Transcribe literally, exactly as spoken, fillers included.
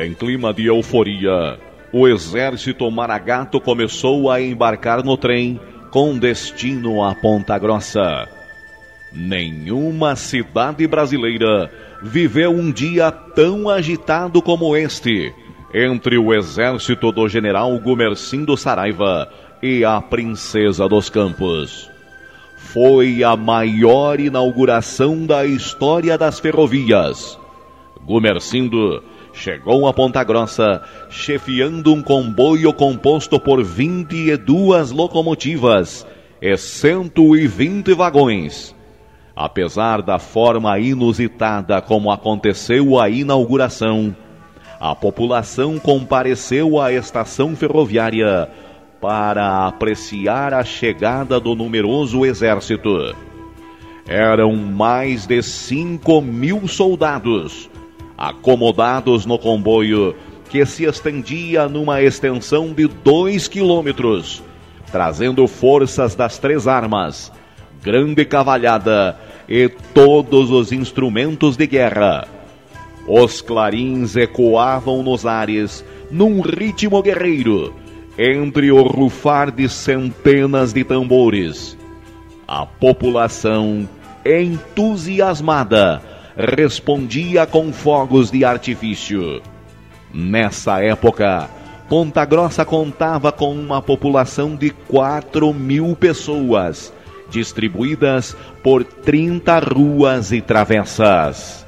Em clima de euforia, o exército Maragato começou a embarcar no trem com destino a Ponta Grossa. Nenhuma cidade brasileira viveu um dia tão agitado como este, entre o exército do general Gumercindo Saraiva e a Princesa dos Campos. Foi a maior inauguração da história das ferrovias. Gumercindo chegou a Ponta Grossa chefiando um comboio composto por vinte e duas locomotivas e cento e vinte vagões. Apesar da forma inusitada como aconteceu a inauguração, a população compareceu à estação ferroviária para apreciar a chegada do numeroso exército. Eram mais de cinco mil soldados, acomodados no comboio que se estendia numa extensão de dois quilômetros, trazendo forças das três armas, grande cavalhada e todos os instrumentos de guerra. Os clarins ecoavam nos ares num ritmo guerreiro, entre o rufar de centenas de tambores. A população, entusiasmada, respondia com fogos de artifício. Nessa época, Ponta Grossa contava com uma população de quatro mil pessoas, distribuídas por trinta ruas e travessas.